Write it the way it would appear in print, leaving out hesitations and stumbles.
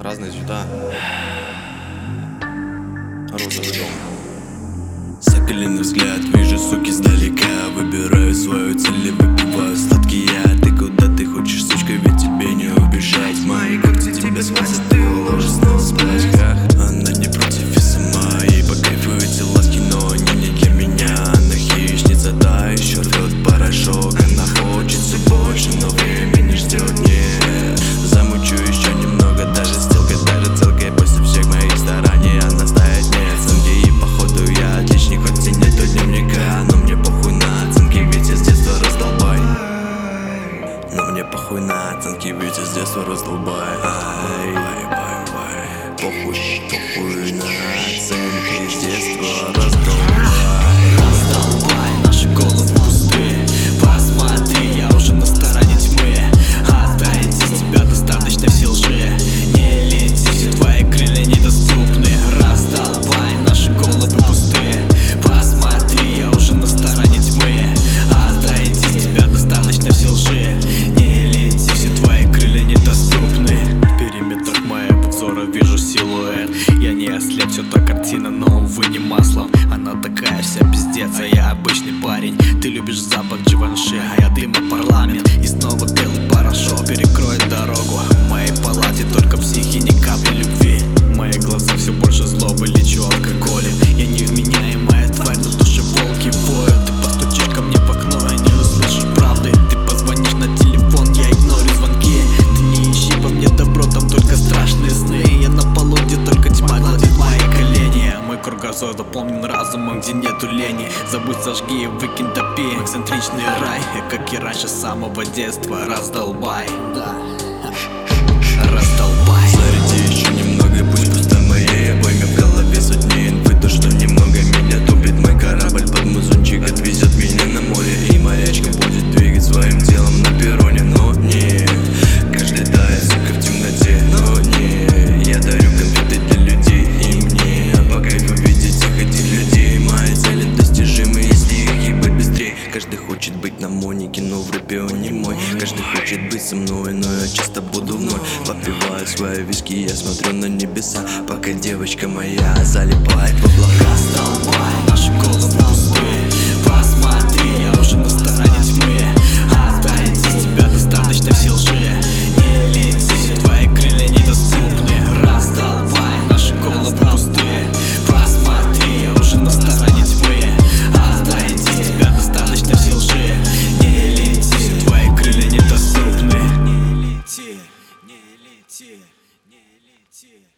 Разные цвета. Розовый дом. Соколиный взгляд, вижу суки сдалека. Выбираю свою цель и выпиваю сладкий яд. Ты куда ты хочешь, сучка, ведь тебе не убежать. Мои когти тебя схватят, ты уложишь снова спать. Она не против и сама, ей по кайфу эти ласки, но не для меня. Она хищница, да, еще рвет порошок. Она хочет все больше, но время не ждет, нет. Замучу еще немного, даже сделкой, даже целкой. После всех моих стараний она ставит мне оценки. И походу я отличник, хоть и нету дневника. Но мне похуй на оценки, ведь я с детства раздолбай. Но мне похуй на оценки, ведь я с детства раздолбай. Похуй, похуй на оценки, с детства раздолбай. Раздолбай, наши головы пустые. Посмотри, я уже на стороне тьмы. Оставить из тебя достаточно все лжи. Не лети, все твои крылья недоступны. Раздолбай, наши головы пустые. Посмотри, я уже на стороне тьмы. Оставить из тебя достаточно все лжи. Не лети, все твои крылья недоступны. В периметрах моего взора вижу силуэт. Я не ослеп, все та картина, но увы не маслом. Она такая вся пиздец, а я обычный парень. Ты любишь запах Givenchy, а я дыма парламент. И снова белый порошок перекроет дорогу. В моей палате только психи, ни капли любви. Мои глаза все больше злобы, лечу алкоголем. Я невменяемая тварь, но в душе волки воют. Ты постучишь ко мне в окно и не услышишь правды. Ты позвонишь на телефон, я игнорю звонки. Ты не ищи во мне добро, там только страшные сны. Я на полу, где только тьма гладит мои колени. Мой кругозор заполнен разумом, где нету лени. Забудь, сожги и выкинь, топи. Эксцентричный рай, я как и раньше с самого детства. Раздолбай, да. Раздолбай. Заряди еще немного, пусть просто моей обойме. В голове сотни инфы, то что немного меня топит. Мой корабль под музончик отвезет меня на море. И морячка будет двигать своим телом на перроне. Но не, каждый тает, сука, в темноте. Но не, я дарю конфеты для людей и мне. По кайфу видеть всех этих людей. Мои цели достижимы, если их ебать быстрее. Каждый хочет быть на Монике, но в рэпе он не мой. Каждый хочет быть со мной, но я часто буду вновь. Попиваю свои виски, я смотрю на небеса, пока девочка моя залипает в облака. Раздолбай, наши головы пустые. Посмотри, я уже на стороне тьмы. Оставить из тебя достаточно все лжи. Не лети, все твои крылья недоступны. Раздолбай, наши головы пустые. Посмотри, я уже на стороне тьмы. Оставить из тебя достаточно все лжи. Не лети, все твои крылья недоступны. Не лети, не лети, не лети.